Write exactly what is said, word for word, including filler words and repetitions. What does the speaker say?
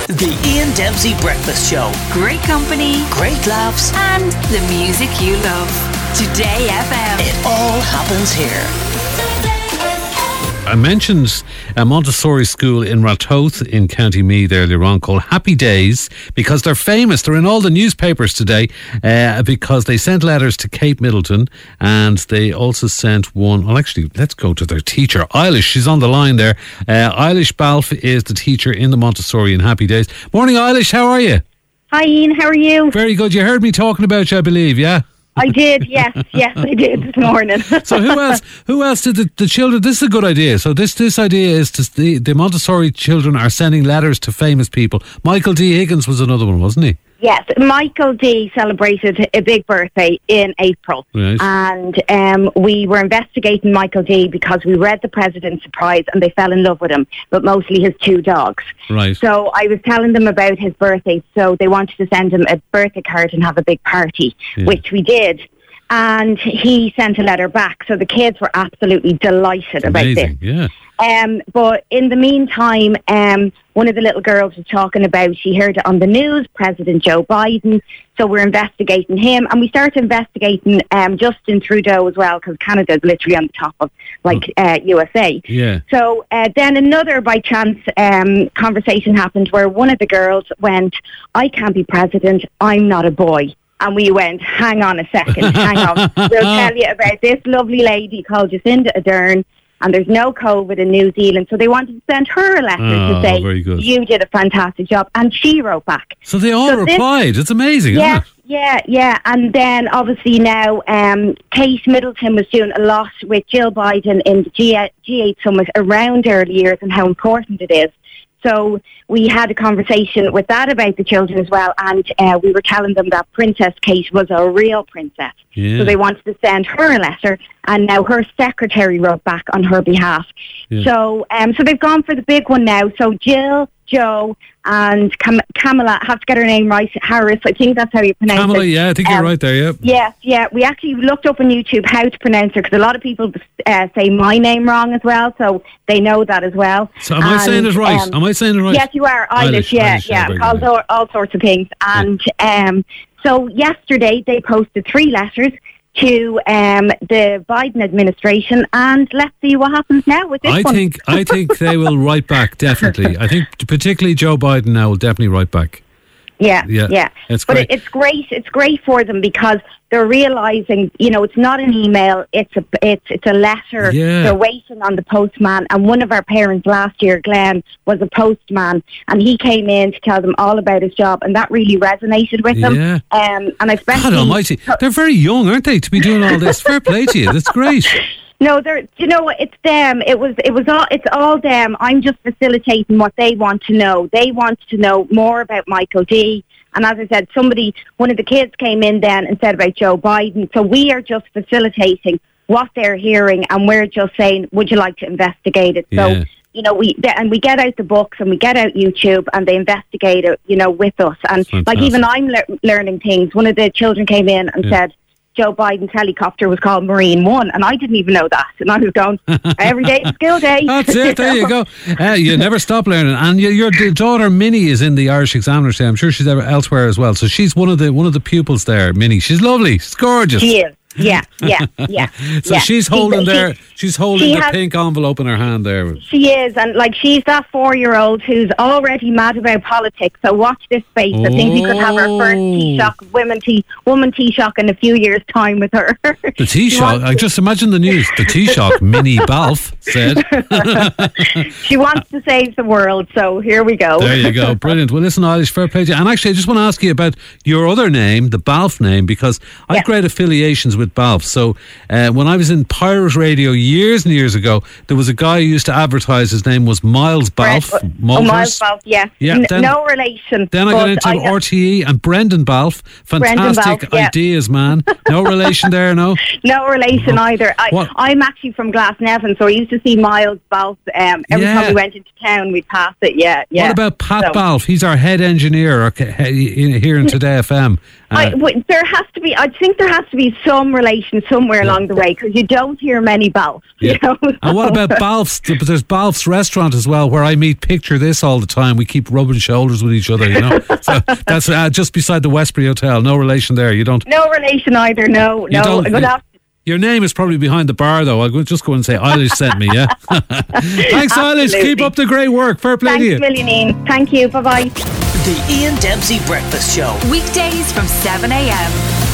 The Ian Dempsey Breakfast Show. Great company, great laughs, and the music you love. Today F M. It all happens here. I mentioned a Montessori school in Ratoath in County Meath earlier on called Happy Days because they're famous. They're in all the newspapers today uh, because they sent letters to Kate Middleton and they also sent one. Well, actually, let's go to their teacher, Eilish. She's on the line there. Uh, Eilish Balfe is the teacher in the Montessori in Happy Days. Morning, Eilish. How are you? Hi, Ian. How are you? Very good. You heard me talking about you, I believe, yeah? I did, yes, yes, I did this morning. So who else? Who else did the, the children? This is a good idea. So this this idea is to the, the Montessori children are sending letters to famous people. Michael D. Higgins was another one, wasn't he? Yes, Michael D. celebrated a big birthday in April, right. and um, we were investigating Michael D. because we read The President's Surprise and they fell in love with him, but mostly his two dogs. Right. So I was telling them about his birthday, so they wanted to send him a birthday card and have a big party, yeah. which we did. And he sent a letter back, so the kids were absolutely delighted about Amazing, this. yeah. Um, but in the meantime, um, one of the little girls was talking about, she heard it on the news, President Joe Biden. So we're investigating him. And we started investigating um, Justin Trudeau as well, because Canada is literally on the top of, like, uh, U S A. Yeah. So uh, then another, by chance, um, conversation happened where one of the girls went, I can't be president, I'm not a boy. And we went, hang on a second, hang on. We'll tell you about this lovely lady called Jacinda Ardern, and there's no COVID in New Zealand. So they wanted to send her a letter oh, to say, very good. You did a fantastic job. And she wrote back. So they all so replied. This, it's amazing, yeah, isn't it? Yeah, yeah. And then obviously now um, Kate Middleton was doing a lot with Jill Biden in the G eight summit around early years and how important it is. So we had a conversation with that about the children as well, and uh, we were telling them that Princess Kate was a real princess. Yeah. So they wanted to send her a letter, and now her secretary wrote back on her behalf. Yeah. So um, so they've gone for the big one now. So Jill, Joe, and Cam- Kamala, I have to get her name right, Harris, I think that's how you pronounce Kamala, it. yeah, I think um, you're right there, yeah. Yeah, yeah. We actually looked up on YouTube how to pronounce her, because a lot of people uh, say my name wrong as well, so they know that as well. So am I and, saying it right? Um, am I saying it right? Yes, you are. Eilish, Eilish, yeah, Eilish, yeah. yeah, all, all, all sorts of things. And um, so yesterday they posted three letters to um, the Biden administration, and let's see what happens now with this I one. think I think they will write back, definitely. I think particularly Joe Biden now will definitely write back. Yeah, Yeah, yeah. it's but great. It, it's great. It's great for them because they're realising, you know, it's not an email. It's a it's it's a letter. Yeah. They're waiting on the postman. And one of our parents last year, Glenn, was a postman, and he came in to tell them all about his job, and that really resonated with them. Yeah. Um, and especially, God almighty. They're very young, aren't they, to be doing all this? Fair play to you. That's great. No, they're. You know, it's them. It was. It was all. It's all them. I'm just facilitating what they want to know. They want to know more about Michael D. And as I said, somebody, one of the kids came in then and said about Joe Biden. So we are just facilitating what they're hearing, and we're just saying, would you like to investigate it? Yeah. So, you know, we and we get out the books and we get out YouTube and they investigate it, you know, with us. And Fantastic. like even I'm le- learning things. One of the children came in and Yeah. said, Joe Biden's helicopter was called Marine One, and I didn't even know that. And I was going, every day is skill day. That's it, there you go. Uh, you never stop learning. And your, your daughter Minnie is in the Irish Examiner today. I'm sure she's ever elsewhere as well. So she's one of the one of the pupils there, Minnie. She's lovely. She's gorgeous. She is. Yeah, yeah, yeah. So yeah. she's holding she, there. She's holding she the has, pink envelope in her hand there. She is, and like she's that four-year-old who's already mad about politics. So watch this space. I think we could have our first Taoiseach, women tea, woman Taoiseach in a few years' time with her. The Taoiseach. I just imagine the news. The Taoiseach, Minnie Balfe, said. She wants to save the world. So here we go. There you go. Brilliant. Well, listen, Eilish, fair play to you. And actually, I just want to ask you about your other name, the Balfe name, because I have Yeah. great affiliations with Balfe. So uh, when I was in Pirate Radio years and years ago, there was a guy who used to advertise. His name was Miles Balfe. Brent- Motors. Oh, Miles Balfe, yeah. Yeah, N- then- no relation. Then I but got into I- R T E and Brendan Balfe. Brendan Fantastic Balfe, yeah. ideas, man. No relation there, no? No relation Oh. either. I, What? I'm actually from Glasnevin, so I used to see Miles Balfe. Um, every Yeah. time we went into town, we'd pass it. Yeah, yeah. What about Pat So- Balfe? He's our head engineer okay, he- here in Today F M. Uh, I, w- there has to be. I think there has to be some some relation somewhere along the way, because you don't hear many Balfs. Yeah. You know? And what about Balf's? But there's Balf's restaurant as well, where I meet Picture This all the time. We keep rubbing shoulders with each other, you know. So that's uh, just beside the Westbury Hotel. No relation there. You don't. No relation either. No, You no. don't- I'm gonna have to- Your name is probably behind the bar, though. I'll go- just go and say Eilish sent me. Yeah. Thanks, Eilish. Absolutely. Keep up the great work. Fair play to Thanks, you. million, Ian. Thank you. Bye bye. The Ian Dempsey Breakfast Show. Weekdays from seven a.m.